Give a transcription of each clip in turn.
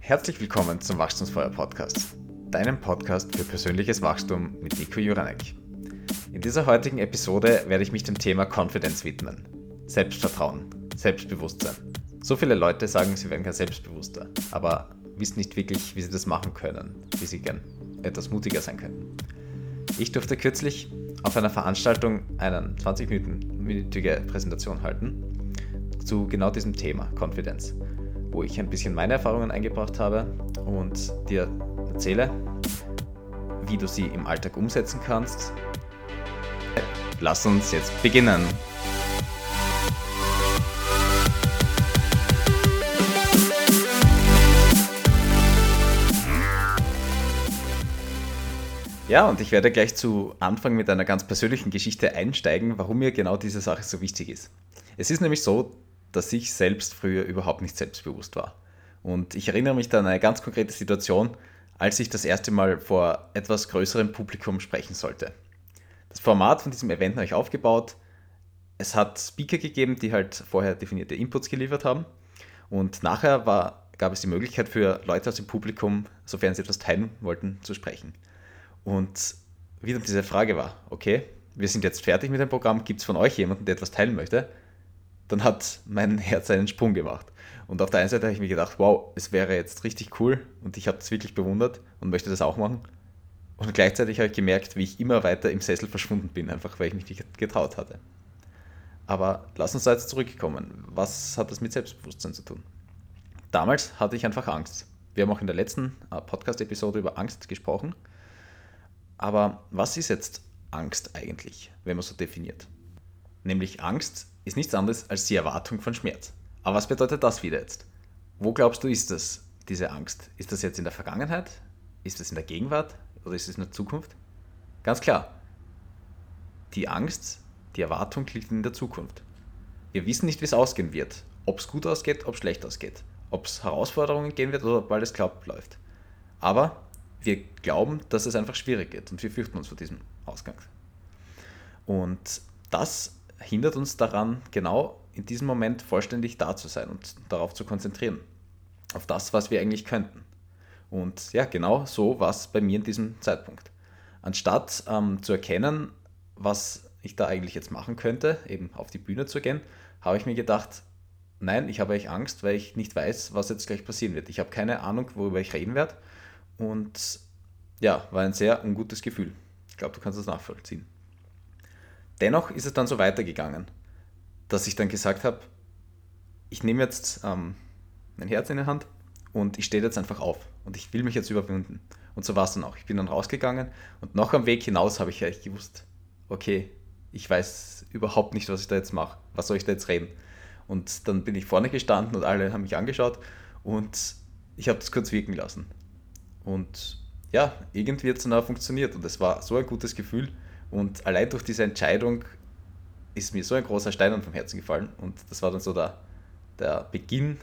Herzlich willkommen zum Wachstumsfeuer Podcast, deinem Podcast für persönliches Wachstum mit Nico Juranek. In dieser heutigen Episode werde ich mich dem Thema Confidence widmen. Selbstvertrauen, Selbstbewusstsein. So viele Leute sagen, sie werden kein Selbstbewusster, aber wissen nicht wirklich, wie sie das machen können, wie sie gern etwas mutiger sein könnten. Ich durfte kürzlich auf einer Veranstaltung eine 20-minütige Präsentation halten zu genau diesem Thema Confidence, wo ich ein bisschen meine Erfahrungen eingebracht habe und dir erzähle, wie du sie im Alltag umsetzen kannst. Lass uns jetzt beginnen. Ja, und ich werde gleich zu Anfang mit einer ganz persönlichen Geschichte einsteigen, warum mir genau diese Sache so wichtig ist. Es ist nämlich so, dass ich selbst früher überhaupt nicht selbstbewusst war. Und ich erinnere mich da an eine ganz konkrete Situation, als ich das erste Mal vor etwas größerem Publikum sprechen sollte. Das Format von diesem Event habe ich aufgebaut. Es hat Speaker gegeben, die halt vorher definierte Inputs geliefert haben. Und nachher gab es die Möglichkeit für Leute aus dem Publikum, sofern sie etwas teilen wollten, zu sprechen. Und wie dann diese Frage war, okay, wir sind jetzt fertig mit dem Programm, gibt es von euch jemanden, der etwas teilen möchte? Dann hat mein Herz einen Sprung gemacht. Und auf der einen Seite habe ich mir gedacht, wow, es wäre jetzt richtig cool und ich habe das wirklich bewundert und möchte das auch machen. Und gleichzeitig habe ich gemerkt, wie ich immer weiter im Sessel verschwunden bin, einfach weil ich mich nicht getraut hatte. Aber lass uns da jetzt zurückkommen. Was hat das mit Selbstbewusstsein zu tun? Damals hatte ich einfach Angst. Wir haben auch in der letzten Podcast-Episode über Angst gesprochen. Aber was ist jetzt Angst eigentlich, wenn man so definiert? Nämlich Angst ist nichts anderes als die Erwartung von Schmerz. Aber was bedeutet das wieder jetzt? Wo glaubst du, ist das, diese Angst? Ist das jetzt in der Vergangenheit? Ist das in der Gegenwart? Oder ist es in der Zukunft? Ganz klar, die Angst, die Erwartung liegt in der Zukunft. Wir wissen nicht, wie es ausgehen wird. Ob es gut ausgeht, ob es schlecht ausgeht. Ob es Herausforderungen geben wird oder ob alles glatt läuft. Aber wir glauben, dass es einfach schwierig geht und wir fürchten uns vor diesem Ausgang. Und das hindert uns daran, genau in diesem Moment vollständig da zu sein und darauf zu konzentrieren. Auf das, was wir eigentlich könnten. Und ja, genau so war es bei mir in diesem Zeitpunkt. Anstatt zu erkennen, was ich da eigentlich jetzt machen könnte, eben auf die Bühne zu gehen, habe ich mir gedacht, nein, ich habe eigentlich Angst, weil ich nicht weiß, was jetzt gleich passieren wird. Ich habe keine Ahnung, worüber ich reden werde. Und ja, war ein sehr ungutes Gefühl. Ich glaube, du kannst das nachvollziehen. Dennoch ist es dann so weitergegangen, dass ich dann gesagt habe, ich nehme jetzt mein Herz in die Hand und ich stehe jetzt einfach auf und ich will mich jetzt überwinden. Und so war es dann auch. Ich bin dann rausgegangen und noch am Weg hinaus habe ich eigentlich gewusst, okay, ich weiß überhaupt nicht, was ich da jetzt mache. Was soll ich da jetzt reden? Und dann bin ich vorne gestanden und alle haben mich angeschaut und ich habe das kurz wirken lassen. Und ja, irgendwie hat es dann auch funktioniert und es war so ein gutes Gefühl und allein durch diese Entscheidung ist mir so ein großer Stein vom Herzen gefallen und das war dann so der Beginn,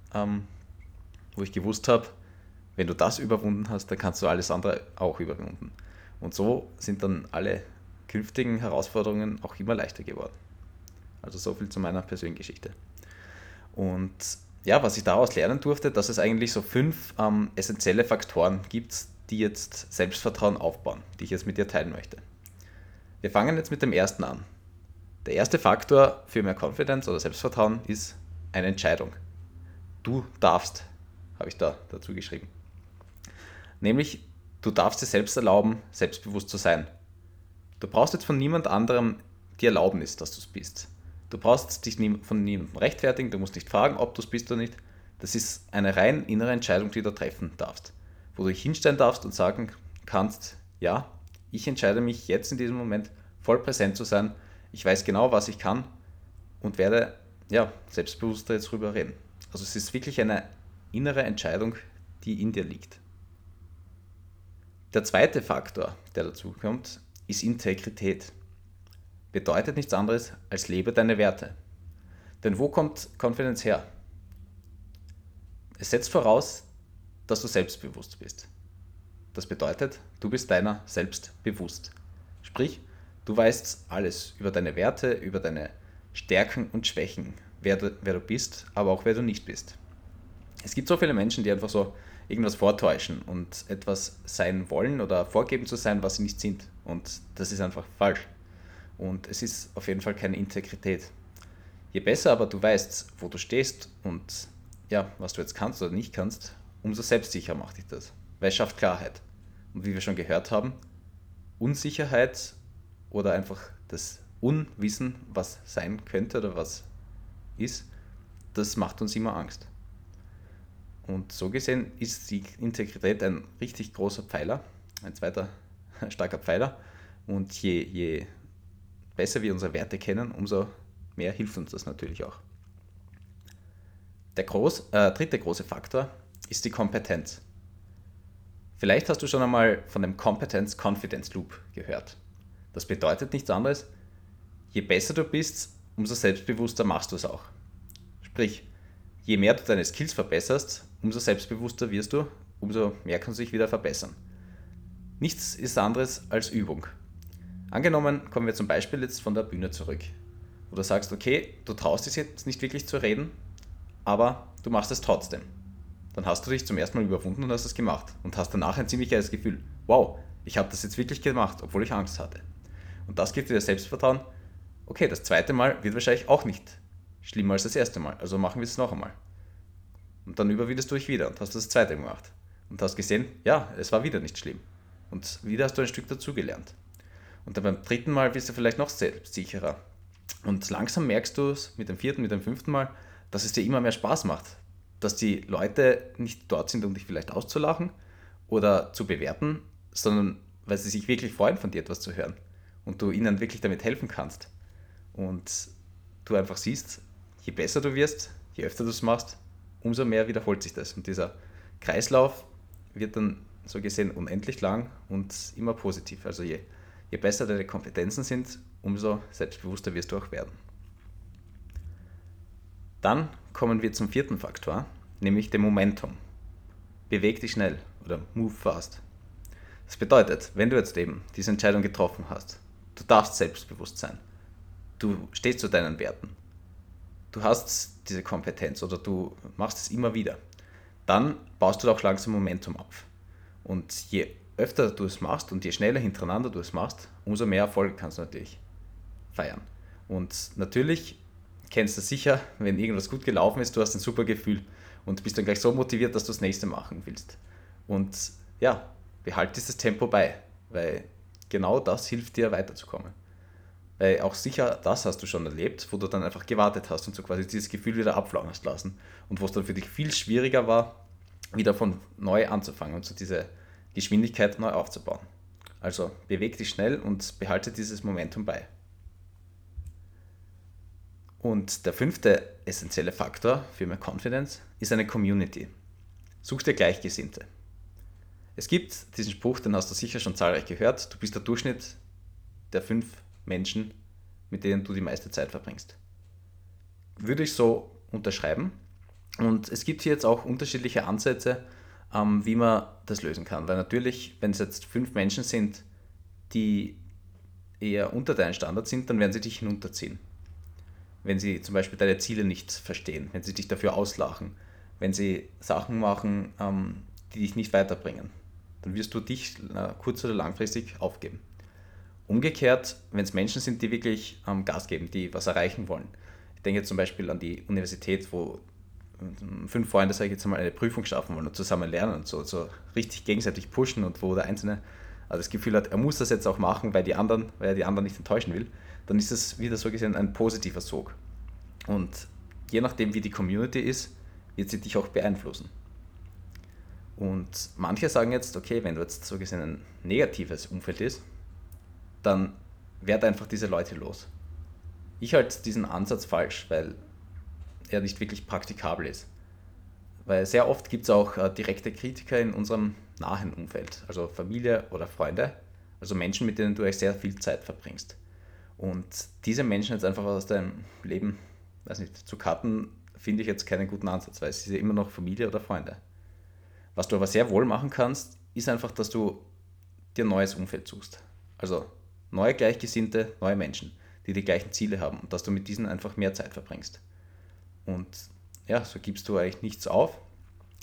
wo ich gewusst habe, wenn du das überwunden hast, dann kannst du alles andere auch überwinden. Und so sind dann alle künftigen Herausforderungen auch immer leichter geworden. Also so viel zu meiner persönlichen Geschichte. Und ja, was ich daraus lernen durfte, dass es eigentlich so 5 essentielle Faktoren gibt, die jetzt Selbstvertrauen aufbauen, die ich jetzt mit dir teilen möchte. Wir fangen jetzt mit dem ersten an. Der erste Faktor für mehr Confidence oder Selbstvertrauen ist eine Entscheidung. Du darfst, habe ich da dazu geschrieben. Nämlich, du darfst dir selbst erlauben, selbstbewusst zu sein. Du brauchst jetzt von niemand anderem die Erlaubnis, dass du es bist. Du brauchst dich von niemandem rechtfertigen, du musst nicht fragen, ob du es bist oder nicht. Das ist eine rein innere Entscheidung, die du treffen darfst. Wo du dich hinstellen darfst und sagen kannst, ja, ich entscheide mich jetzt in diesem Moment voll präsent zu sein. Ich weiß genau, was ich kann und werde selbstbewusster jetzt drüber reden. Also es ist wirklich eine innere Entscheidung, die in dir liegt. Der zweite Faktor, der dazu kommt, ist Integrität. Bedeutet nichts anderes als lebe deine Werte. Denn wo kommt Confidence her? Es setzt voraus, dass du selbstbewusst bist. Das bedeutet, du bist deiner selbst bewusst. Sprich, du weißt alles über deine Werte, über deine Stärken und Schwächen, wer du bist, aber auch wer du nicht bist. Es gibt so viele Menschen, die einfach so irgendwas vortäuschen und etwas sein wollen oder vorgeben zu sein, was sie nicht sind. Und das ist einfach falsch. Und es ist auf jeden Fall keine Integrität. Je besser aber du weißt, wo du stehst und ja, was du jetzt kannst oder nicht kannst, umso selbstsicherer macht dich das. Weil es schafft Klarheit. Und wie wir schon gehört haben, Unsicherheit oder einfach das Unwissen, was sein könnte oder was ist, das macht uns immer Angst. Und so gesehen ist die Integrität ein richtig großer Pfeiler, ein zweiter starker Pfeiler. Und je besser wir unsere Werte kennen, umso mehr hilft uns das natürlich auch. Der dritte große Faktor ist die Kompetenz. Vielleicht hast du schon einmal von dem Competence-Confidence-Loop gehört. Das bedeutet nichts anderes, je besser du bist, umso selbstbewusster machst du es auch. Sprich, je mehr du deine Skills verbesserst, umso selbstbewusster wirst du, umso mehr kannst du dich wieder verbessern. Nichts ist anderes als Übung. Angenommen, kommen wir zum Beispiel jetzt von der Bühne zurück, wo du sagst, okay, du traust dich jetzt nicht wirklich zu reden, aber du machst es trotzdem. Dann hast du dich zum ersten Mal überwunden und hast es gemacht und hast danach ein ziemlich geiles Gefühl. Wow, ich habe das jetzt wirklich gemacht, obwohl ich Angst hatte. Und das gibt dir das Selbstvertrauen, okay, das zweite Mal wird wahrscheinlich auch nicht schlimmer als das erste Mal, also machen wir es noch einmal. Und dann überwindest du dich wieder und hast das zweite Mal gemacht. Und hast gesehen, ja, es war wieder nicht schlimm. Und wieder hast du ein Stück dazugelernt. Und dann beim dritten Mal wirst du vielleicht noch selbstsicherer. Und langsam merkst du es mit dem vierten, mit dem fünften Mal, dass es dir immer mehr Spaß macht. Dass die Leute nicht dort sind, um dich vielleicht auszulachen oder zu bewerten, sondern weil sie sich wirklich freuen, von dir etwas zu hören. Und du ihnen wirklich damit helfen kannst. Und du einfach siehst, je besser du wirst, je öfter du es machst, umso mehr wiederholt sich das. Und dieser Kreislauf wird dann so gesehen unendlich lang und immer positiv. Also je besser deine Kompetenzen sind, umso selbstbewusster wirst du auch werden. Dann kommen wir zum vierten Faktor, nämlich dem Momentum. Beweg dich schnell oder move fast. Das bedeutet, wenn du jetzt eben diese Entscheidung getroffen hast, du darfst selbstbewusst sein, du stehst zu deinen Werten, du hast diese Kompetenz oder du machst es immer wieder, dann baust du auch langsam Momentum auf. Und je öfter du es machst und je schneller hintereinander du es machst, umso mehr Erfolg kannst du natürlich feiern. Und natürlich kennst du sicher, wenn irgendwas gut gelaufen ist, du hast ein super Gefühl und bist dann gleich so motiviert, dass du das nächste machen willst. Und ja, behalte dieses Tempo bei, weil genau das hilft dir weiterzukommen. Weil auch sicher das hast du schon erlebt, wo du dann einfach gewartet hast und so quasi dieses Gefühl wieder abflauen hast lassen und wo es dann für dich viel schwieriger war, wieder von neu anzufangen und so diese Geschwindigkeit neu aufzubauen. Also beweg dich schnell und behalte dieses Momentum bei. Und der fünfte essentielle Faktor für mehr Confidence ist eine Community. Such dir Gleichgesinnte. Es gibt diesen Spruch, den hast du sicher schon zahlreich gehört, du bist der Durchschnitt der 5 Menschen, mit denen du die meiste Zeit verbringst. Würde ich so unterschreiben. Und es gibt hier jetzt auch unterschiedliche Ansätze, wie man das lösen kann. Weil natürlich, wenn es jetzt 5 Menschen sind, die eher unter deinen Standard sind, dann werden sie dich hinunterziehen. Wenn sie zum Beispiel deine Ziele nicht verstehen, wenn sie dich dafür auslachen, wenn sie Sachen machen, die dich nicht weiterbringen, dann wirst du dich kurz- oder langfristig aufgeben. Umgekehrt, wenn es Menschen sind, die wirklich Gas geben, die was erreichen wollen. Ich denke zum Beispiel an die Universität, wo 5 Freunde, sage ich jetzt mal, eine Prüfung schaffen wollen und zusammen lernen und so richtig gegenseitig pushen und wo der Einzelne das Gefühl hat, er muss das jetzt auch machen, weil er die anderen nicht enttäuschen will, dann ist es wieder so gesehen ein positiver Sog. Und je nachdem, wie die Community ist, wird sie dich auch beeinflussen. Und manche sagen jetzt, okay, wenn du jetzt so gesehen ein negatives Umfeld ist, dann werd einfach diese Leute los. Ich halte diesen Ansatz falsch, weil er nicht wirklich praktikabel ist. Weil sehr oft gibt es auch direkte Kritiker in unserem nahen Umfeld, also Familie oder Freunde, also Menschen, mit denen du eigentlich sehr viel Zeit verbringst. Und diese Menschen jetzt einfach aus deinem Leben, weiß nicht, zu cutten, finde ich jetzt keinen guten Ansatz, weil es ist ja immer noch Familie oder Freunde. Was du aber sehr wohl machen kannst, ist einfach, dass du dir ein neues Umfeld suchst. Also neue Gleichgesinnte, neue Menschen, die die gleichen Ziele haben und dass du mit diesen einfach mehr Zeit verbringst. Und ja, so gibst du eigentlich nichts auf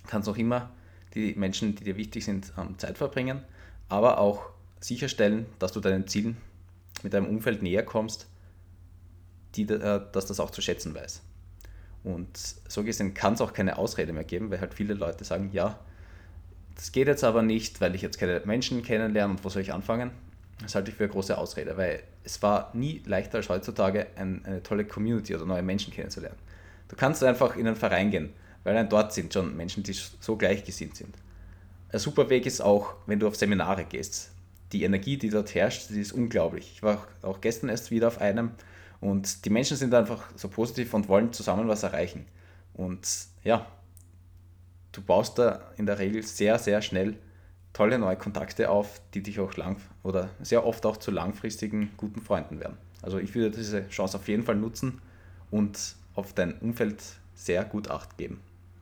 kannst auch immer die Menschen, die dir wichtig sind, Zeit verbringen, aber auch sicherstellen, dass du deinen Zielen mit deinem Umfeld näher kommst, dass das auch zu schätzen weiß. Und so gesehen kann es auch keine Ausrede mehr geben, weil halt viele Leute sagen, ja, das geht jetzt aber nicht, weil ich jetzt keine Menschen kennenlerne und wo soll ich anfangen? Das halte ich für eine große Ausrede, weil es war nie leichter als heutzutage eine tolle Community oder neue Menschen kennenzulernen. Du kannst einfach in einen Verein gehen, weil dann dort sind schon Menschen, die so gleichgesinnt sind. Ein super Weg ist auch, wenn du auf Seminare gehst. Die Energie, die dort herrscht, die ist unglaublich. Ich war auch gestern erst wieder auf einem und die Menschen sind einfach so positiv und wollen zusammen was erreichen. Und ja, du baust da in der Regel sehr, sehr schnell tolle neue Kontakte auf, die dich auch oder sehr oft auch zu langfristigen guten Freunden werden. Also ich würde diese Chance auf jeden Fall nutzen und auf dein Umfeld sehr gut Acht geben.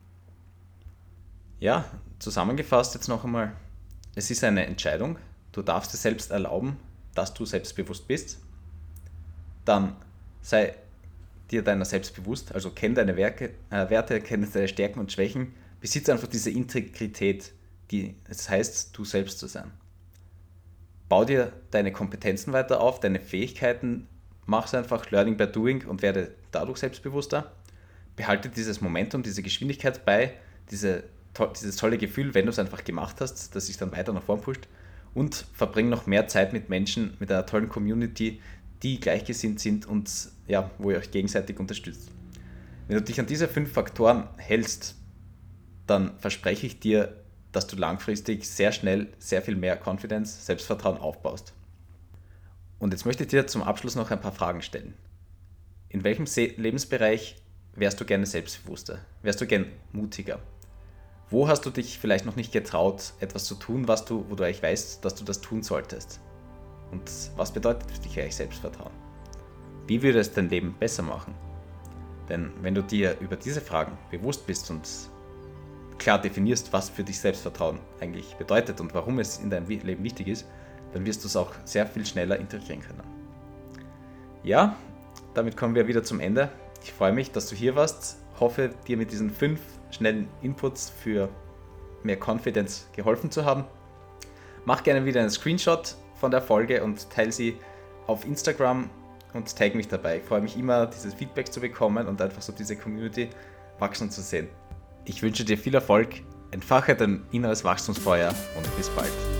Ja, zusammengefasst jetzt noch einmal, es ist eine Entscheidung. Du darfst dir selbst erlauben, dass du selbstbewusst bist. Dann sei dir deiner selbst bewusst, also kenn deine Werte, kenn deine Stärken und Schwächen, besitze einfach diese Integrität, das heißt, du selbst zu sein. Bau dir deine Kompetenzen weiter auf, deine Fähigkeiten, mach es einfach Learning by Doing und werde dadurch selbstbewusster. Behalte dieses Momentum, diese Geschwindigkeit bei, dieses tolle Gefühl, wenn du es einfach gemacht hast, das sich dann weiter nach vorn pusht, und verbring noch mehr Zeit mit Menschen, mit einer tollen Community, die gleichgesinnt sind und ja, wo ihr euch gegenseitig unterstützt. Wenn du dich an diese 5 Faktoren hältst, dann verspreche ich dir, dass du langfristig sehr schnell sehr viel mehr Confidence, Selbstvertrauen aufbaust. Und jetzt möchte ich dir zum Abschluss noch ein paar Fragen stellen. In welchem Lebensbereich wärst du gerne selbstbewusster? Wärst du gern mutiger? Wo hast du dich vielleicht noch nicht getraut, etwas zu tun, wo du eigentlich weißt, dass du das tun solltest? Und was bedeutet für dich eigentlich Selbstvertrauen? Wie würde es dein Leben besser machen? Denn wenn du dir über diese Fragen bewusst bist und klar definierst, was für dich Selbstvertrauen eigentlich bedeutet und warum es in deinem Leben wichtig ist, dann wirst du es auch sehr viel schneller integrieren können. Ja, damit kommen wir wieder zum Ende. Ich freue mich, dass du hier warst. Hoffe, dir mit diesen 5 schnellen Inputs für mehr Confidence geholfen zu haben. Mach gerne wieder einen Screenshot von der Folge und teile sie auf Instagram und tag mich dabei. Ich freue mich immer, dieses Feedback zu bekommen und einfach so diese Community wachsen zu sehen. Ich wünsche dir viel Erfolg, entfache dein inneres Wachstumsfeuer und bis bald.